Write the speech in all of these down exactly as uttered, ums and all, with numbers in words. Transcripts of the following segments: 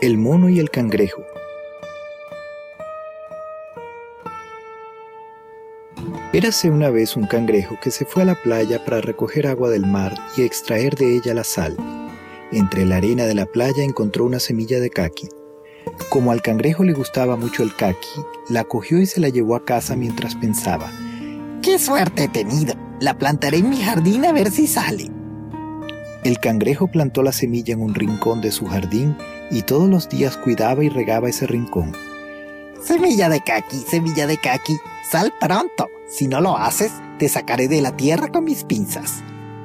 El mono y el cangrejo. Érase una vez un cangrejo que se fue a la playa para recoger agua del mar y extraer de ella la sal. Entre la arena de la playa encontró una semilla de caqui. Como al cangrejo le gustaba mucho el caqui, la cogió y se la llevó a casa mientras pensaba: ¡qué suerte he tenido! La plantaré en mi jardín a ver si sale. El cangrejo plantó la semilla en un rincón de su jardín y todos los días cuidaba y regaba ese rincón. Semilla de caqui, semilla de caqui, sal pronto. Si no lo haces, te sacaré de la tierra con mis pinzas.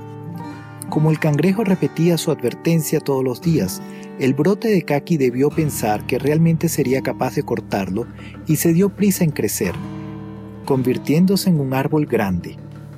Como el cangrejo repetía su advertencia todos los días, el brote de caqui debió pensar que realmente sería capaz de cortarlo y se dio prisa en crecer, convirtiéndose en un árbol grande.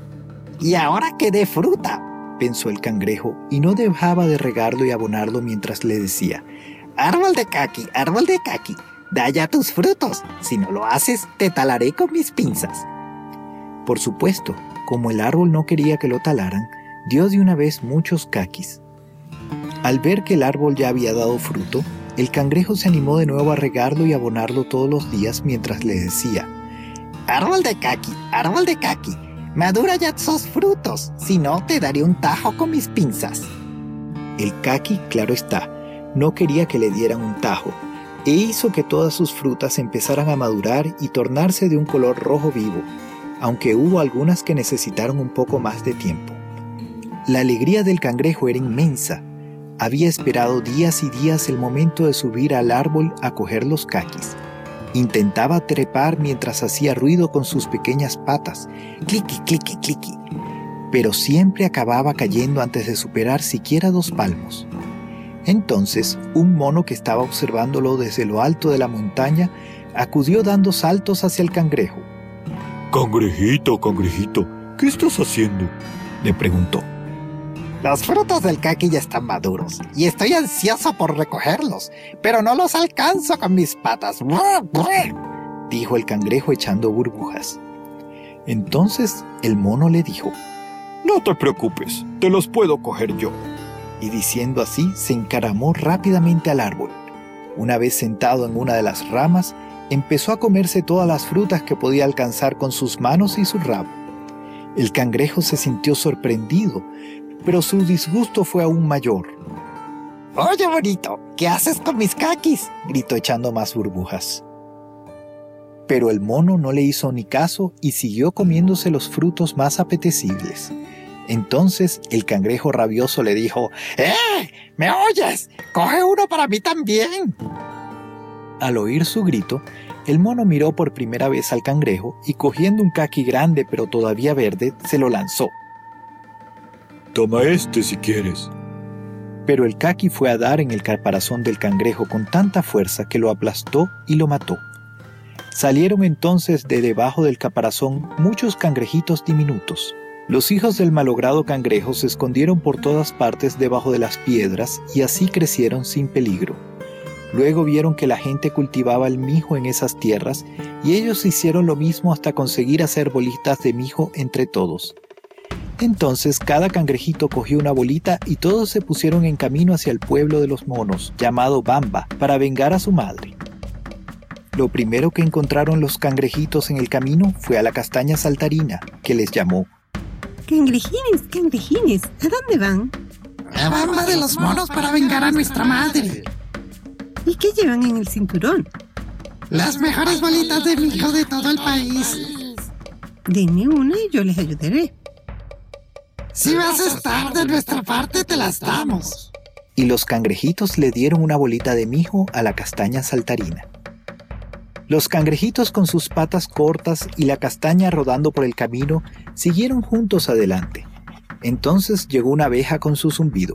¡Y ahora que dé fruta!, pensó el cangrejo, y no dejaba de regarlo y abonarlo mientras le decía: Árbol de caqui, árbol de caqui, da ya tus frutos. Si no lo haces, te talaré con mis pinzas. Por supuesto, como el árbol no quería que lo talaran, dio de una vez muchos caquis. Al ver que el árbol ya había dado fruto, el cangrejo se animó de nuevo a regarlo y abonarlo todos los días mientras le decía: Árbol de caqui, árbol de caqui, madura ya tus frutos, si no te daré un tajo con mis pinzas. El caqui, claro está, no quería que le dieran un tajo, e hizo que todas sus frutas empezaran a madurar y tornarse de un color rojo vivo, aunque hubo algunas que necesitaron un poco más de tiempo. La alegría del cangrejo era inmensa. Había esperado días y días el momento de subir al árbol a coger los caquis. Intentaba trepar mientras hacía ruido con sus pequeñas patas, cliqui, cliqui, cliqui, pero siempre acababa cayendo antes de superar siquiera dos palmos. Entonces, un mono que estaba observándolo desde lo alto de la montaña acudió dando saltos hacia el cangrejo. «Cangrejito, cangrejito, ¿qué estás haciendo?», le preguntó. Los frutos del caqui ya están maduros y estoy ansioso por recogerlos, pero no los alcanzo con mis patas, dijo el cangrejo echando burbujas. Entonces el mono le dijo: «No te preocupes, te los puedo coger yo». Y diciendo así, se encaramó rápidamente al árbol. Una vez sentado en una de las ramas, empezó a comerse todas las frutas que podía alcanzar con sus manos y su rabo. El cangrejo se sintió sorprendido, pero su disgusto fue aún mayor. «Oye, bonito, ¿qué haces con mis caquis?», gritó echando más burbujas. Pero el mono no le hizo ni caso y siguió comiéndose los frutos más apetecibles. Entonces el cangrejo rabioso le dijo: ¡Eh! ¿Me oyes? ¡Coge uno para mí también! Al oír su grito, el mono miró por primera vez al cangrejo y cogiendo un caqui grande pero todavía verde, se lo lanzó. «Toma este si quieres». Pero el caqui fue a dar en el caparazón del cangrejo con tanta fuerza que lo aplastó y lo mató. Salieron entonces de debajo del caparazón muchos cangrejitos diminutos. Los hijos del malogrado cangrejo se escondieron por todas partes debajo de las piedras y así crecieron sin peligro. Luego vieron que la gente cultivaba el mijo en esas tierras y ellos hicieron lo mismo hasta conseguir hacer bolitas de mijo entre todos. Entonces cada cangrejito cogió una bolita y todos se pusieron en camino hacia el pueblo de los monos, llamado Bamba, para vengar a su madre. Lo primero que encontraron los cangrejitos en el camino fue a la castaña saltarina, que les llamó: «Cangrejines, cangrejines, ¿a dónde van?» «A Bamba de los monos para vengar a nuestra madre». ¿Y qué llevan en el cinturón? «Las mejores bolitas de mijo de todo el país». «Denme una y yo les ayudaré». «Si vas a estar de nuestra parte, te las damos». Y los cangrejitos le dieron una bolita de mijo a la castaña saltarina. Los cangrejitos con sus patas cortas y la castaña rodando por el camino siguieron juntos adelante. Entonces llegó una abeja con su zumbido.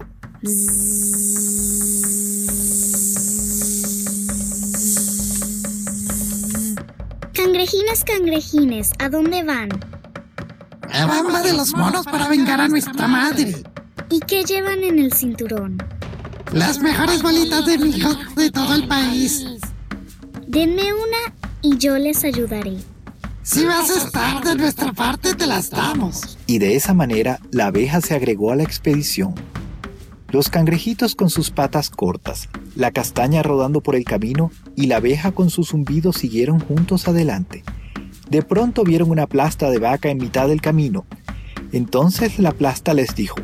Cangrejines, cangrejines, ¿a dónde van?» «A Bamba de los monos para vengar a nuestra madre». ¿Y qué llevan en el cinturón? «Las mejores bolitas de mijo de todo el país». «Denme una y yo les ayudaré». «Si vas a estar de nuestra parte, te las damos». Y de esa manera la abeja se agregó a la expedición. los cangrejitos con sus patas cortas, la castaña rodando por el camino y la abeja con su zumbido siguieron juntos adelante. De pronto vieron una plasta de vaca en mitad del camino. Entonces la plasta les dijo: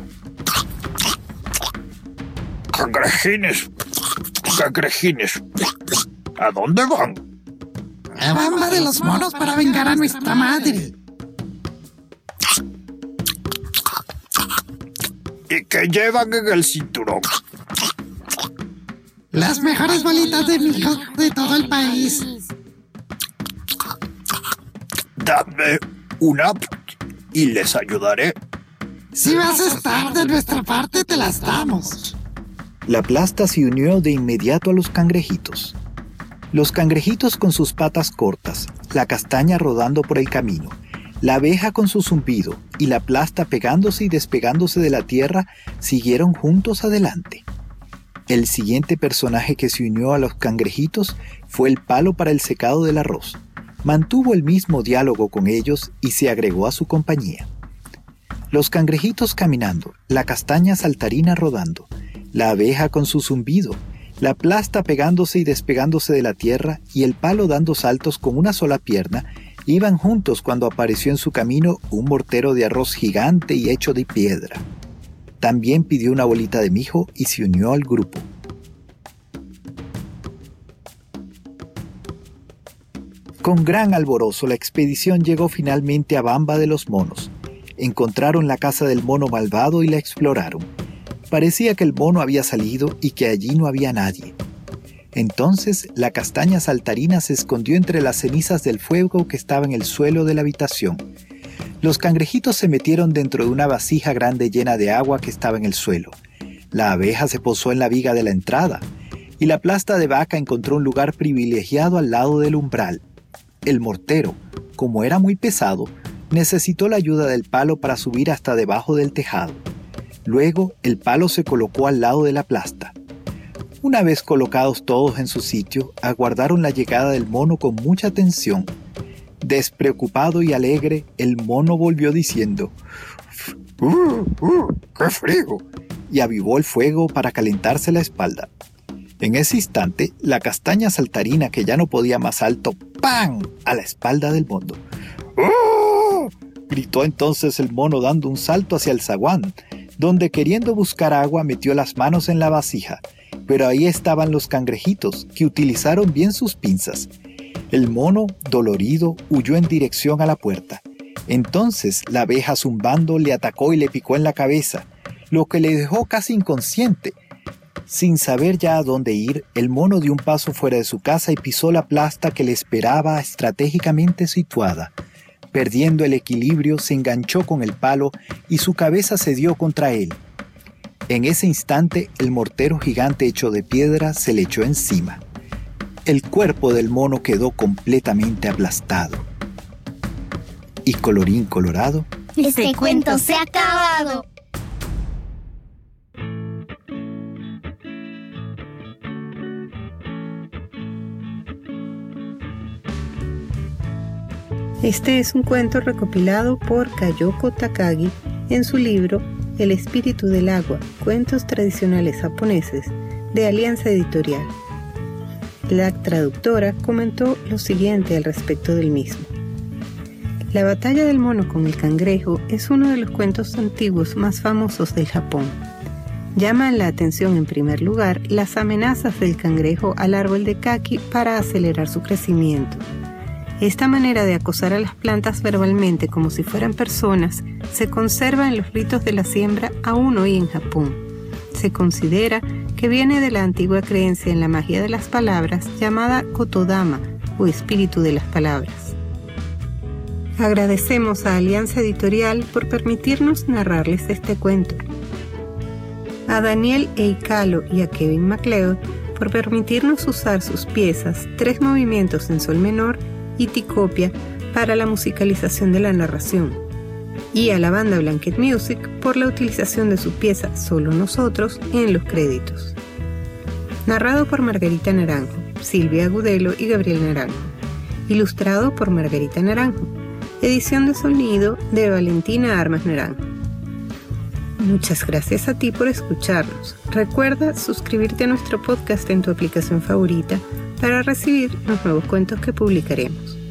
Cangrejines, cangrejines, ¿a dónde van? A Bamba de los monos para vengar a nuestra madre. ¿Y qué llevan en el cinturón? Las mejores bolitas de mijo de todo el país. Dadme una y les ayudaré. Si vas a estar de nuestra parte, te las damos. La plasta se unió de inmediato a los cangrejitos. Los cangrejitos con sus patas cortas, la castaña rodando por el camino, la abeja con su zumbido y la plasta pegándose y despegándose de la tierra siguieron juntos adelante. El siguiente personaje que se unió a los cangrejitos fue el palo para el secado del arroz. Mantuvo el mismo diálogo con ellos y se agregó a su compañía. Los cangrejitos caminando, la castaña saltarina rodando, la abeja con su zumbido, la plasta pegándose y despegándose de la tierra y el palo dando saltos con una sola pierna, iban juntos cuando apareció en su camino un mortero de arroz gigante y hecho de piedra. También pidió una bolita de mijo y se unió al grupo. Con gran alborozo la expedición llegó finalmente a Bamba de los monos. Encontraron la casa del mono malvado y la exploraron. Parecía que el mono había salido y que allí no había nadie. Entonces la castaña saltarina se escondió entre las cenizas del fuego que estaba en el suelo de la habitación. Los cangrejitos se metieron dentro de una vasija grande llena de agua que estaba en el suelo. La abeja se posó en la viga de la entrada y la plasta de vaca encontró un lugar privilegiado al lado del umbral. El mortero, como era muy pesado, necesitó la ayuda del palo para subir hasta debajo del tejado. Luego el palo se colocó al lado de la plasta. Una vez colocados todos en su sitio, aguardaron la llegada del mono con mucha atención. Despreocupado y alegre, el mono volvió diciendo: ¡Uh, uh, qué frío! Y avivó el fuego para calentarse la espalda. En ese instante, la castaña saltarina, que ya no podía más alto, ¡pam!, a la espalda del mono. ¡Uh! Gritó entonces el mono dando un salto hacia el zaguán, donde queriendo buscar agua metió las manos en la vasija, pero ahí estaban los cangrejitos, que utilizaron bien sus pinzas. El mono, dolorido, huyó en dirección a la puerta. Entonces la abeja zumbando le atacó y le picó en la cabeza, lo que le dejó casi inconsciente. Sin saber ya a dónde ir, el mono dio un paso fuera de su casa y pisó la plasta que le esperaba estratégicamente situada. Perdiendo el equilibrio, se enganchó con el palo y su cabeza se dio contra él. En ese instante, el mortero gigante hecho de piedra se le echó encima. El cuerpo del mono quedó completamente aplastado. Y colorín colorado, Este cuento se ha acabado. Este es un cuento recopilado por Kayoko Takagi en su libro El espíritu del agua, cuentos tradicionales japoneses, de Alianza Editorial. La traductora comentó lo siguiente al respecto del mismo. La batalla del mono con el cangrejo es uno de los cuentos antiguos más famosos del Japón. Llaman la atención en primer lugar las amenazas del cangrejo al árbol de kaki para acelerar su crecimiento. Esta manera de acosar a las plantas verbalmente como si fueran personas se conserva en los ritos de la siembra aún hoy en Japón. Se considera que viene de la antigua creencia en la magia de las palabras llamada Kotodama o espíritu de las palabras. Agradecemos a Alianza Editorial por permitirnos narrarles este cuento. A Daniel Eikalo y a Kevin MacLeod por permitirnos usar sus piezas Tres movimientos en sol menor y Ticopia para la musicalización de la narración, y a la banda Blanket Music por la utilización de su pieza Solo Nosotros en los créditos. Narrado por Margarita Naranjo, Silvia Agudelo y Gabriel Naranjo. Ilustrado por Margarita Naranjo. Edición de sonido de Valentina Armas Naranjo. Muchas gracias a ti por escucharnos. Recuerda suscribirte a nuestro podcast en tu aplicación favorita para recibir los nuevos cuentos que publicaremos.